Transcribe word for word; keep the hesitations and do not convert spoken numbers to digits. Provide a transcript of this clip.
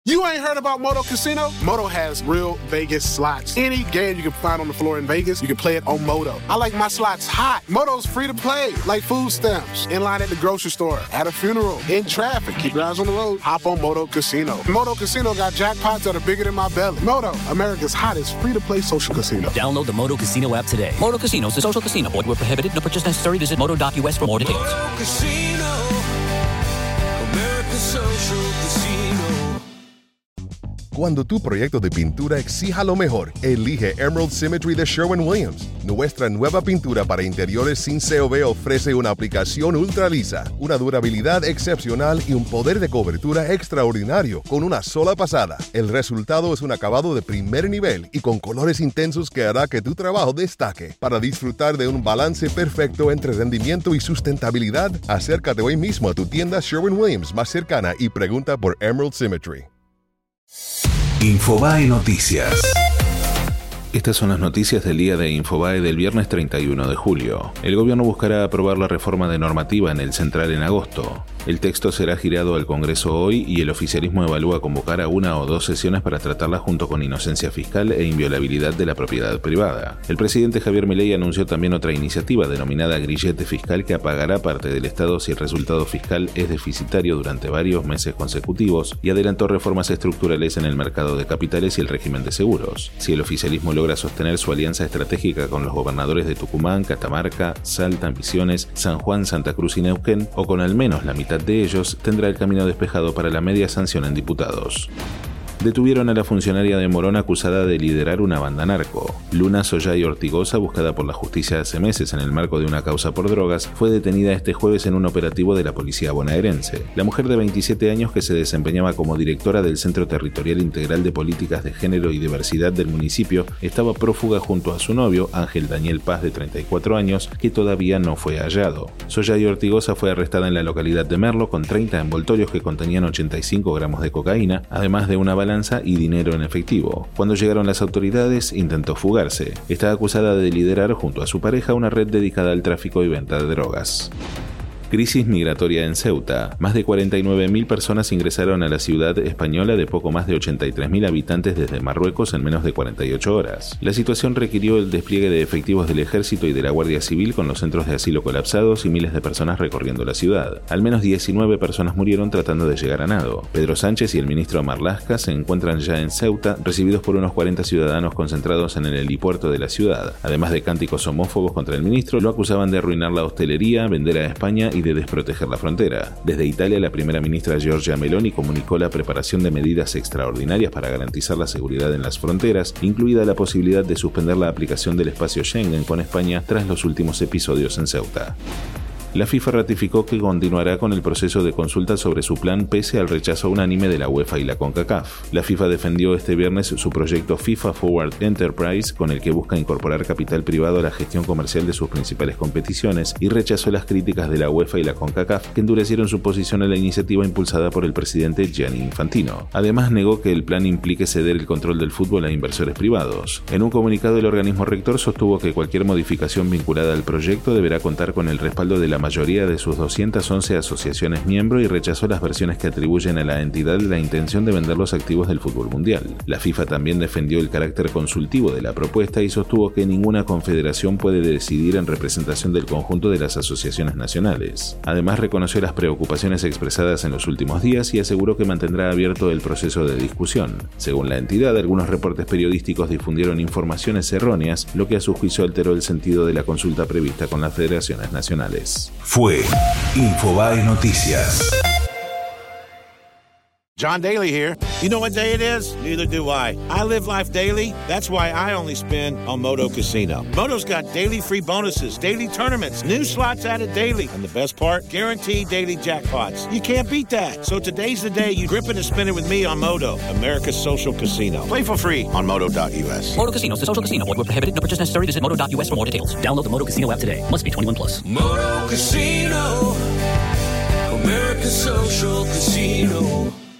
You ain't heard about Moto Casino? Moto has real Vegas slots. Any game you can find on the floor in Vegas, you can play it on Moto. I like my slots hot. Moto's free to play, like food stamps. In line at the grocery store, at a funeral, in traffic. Keep your eyes on the road. Hop on Moto Casino. Moto Casino got jackpots that are bigger than my belly. Moto, America's hottest free-to-play social casino. Download the Moto Casino app today. Moto Casino is a social casino. Void where prohibited. No purchase necessary. Visit moto dot U S for more details. Moto Casino. America's social casino. Cuando tu proyecto de pintura exija lo mejor, elige Emerald Symmetry de Sherwin-Williams. Nuestra nueva pintura para interiores sin C O V ofrece una aplicación ultra lisa, una durabilidad excepcional y un poder de cobertura extraordinario con una sola pasada. El resultado es un acabado de primer nivel y con colores intensos que hará que tu trabajo destaque. Para disfrutar de un balance perfecto entre rendimiento y sustentabilidad, acércate hoy mismo a tu tienda Sherwin-Williams más cercana y pregunta por Emerald Symmetry. Infobae Noticias. Estas son las noticias del día de Infobae del viernes treinta y uno de julio. El gobierno buscará aprobar la reforma de normativa en el Central en agosto. El texto será girado al Congreso hoy y el oficialismo evalúa convocar a una o dos sesiones para tratarla junto con inocencia fiscal e inviolabilidad de la propiedad privada. El presidente Javier Milei anunció también otra iniciativa denominada grillete fiscal que apagará parte del Estado si el resultado fiscal es deficitario durante varios meses consecutivos y adelantó reformas estructurales en el mercado de capitales y el régimen de seguros. Si el oficialismo logra sostener su alianza estratégica con los gobernadores de Tucumán, Catamarca, Salta, Misiones, San Juan, Santa Cruz y Neuquén, o con al menos la mitad de ellos, tendrá el camino despejado para la media sanción en diputados. Detuvieron a la funcionaria de Morón acusada de liderar una banda narco. Luna Sollay Ortigosa, buscada por la justicia hace meses en el marco de una causa por drogas, fue detenida este jueves en un operativo de la policía bonaerense. La mujer de veintisiete años, que se desempeñaba como directora del Centro Territorial Integral de Políticas de Género y Diversidad del municipio, estaba prófuga junto a su novio, Ángel Daniel Paz, de treinta y cuatro años, que todavía no fue hallado. Sollay Ortigosa fue arrestada en la localidad de Merlo con treinta envoltorios que contenían ochenta y cinco gramos de cocaína, además de una bala y dinero en efectivo. Cuando llegaron las autoridades, intentó fugarse. Está acusada de liderar junto a su pareja una red dedicada al tráfico y venta de drogas. Crisis migratoria en Ceuta. Más de cuarenta y nueve mil personas ingresaron a la ciudad española de poco más de ochenta y tres mil habitantes desde Marruecos en menos de cuarenta y ocho horas. La situación requirió el despliegue de efectivos del Ejército y de la Guardia Civil con los centros de asilo colapsados y miles de personas recorriendo la ciudad. Al menos diecinueve personas murieron tratando de llegar a nado. Pedro Sánchez y el ministro Marlaska se encuentran ya en Ceuta, recibidos por unos cuarenta ciudadanos concentrados en el helipuerto de la ciudad. Además de cánticos homófobos contra el ministro, lo acusaban de arruinar la hostelería, vender a España y de desproteger la frontera. Desde Italia, la primera ministra Giorgia Meloni comunicó la preparación de medidas extraordinarias para garantizar la seguridad en las fronteras, incluida la posibilidad de suspender la aplicación del espacio Schengen con España tras los últimos episodios en Ceuta. La FIFA ratificó que continuará con el proceso de consulta sobre su plan pese al rechazo unánime de la UEFA y la CONCACAF. La FIFA defendió este viernes su proyecto FIFA Forward Enterprise, con el que busca incorporar capital privado a la gestión comercial de sus principales competiciones, y rechazó las críticas de la UEFA y la CONCACAF, que endurecieron su posición a la iniciativa impulsada por el presidente Gianni Infantino. Además, negó que el plan implique ceder el control del fútbol a inversores privados. En un comunicado, el organismo rector sostuvo que cualquier modificación vinculada al proyecto deberá contar con el respaldo de la mayoría de sus doscientas once asociaciones miembro y rechazó las versiones que atribuyen a la entidad la intención de vender los activos del fútbol mundial. La FIFA también defendió el carácter consultivo de la propuesta y sostuvo que ninguna confederación puede decidir en representación del conjunto de las asociaciones nacionales. Además, reconoció las preocupaciones expresadas en los últimos días y aseguró que mantendrá abierto el proceso de discusión. Según la entidad, algunos reportes periodísticos difundieron informaciones erróneas, lo que a su juicio alteró el sentido de la consulta prevista con las federaciones nacionales. Fue Infobae Noticias. John Daly here. You know what day it is? Neither do I. I live life daily. That's why I only spin on Moto Casino. Moto's got daily free bonuses, daily tournaments, new slots added daily. And the best part? Guaranteed daily jackpots. You can't beat that. So today's the day you grip it and spin it with me on Moto, America's social casino. Play for free on moto dot u s. Moto Casino is a social casino. Void where prohibited. No purchase necessary. Visit moto dot u s for more details. Download the Moto Casino app today. Must be twenty-one plus. Moto Casino, America's social casino.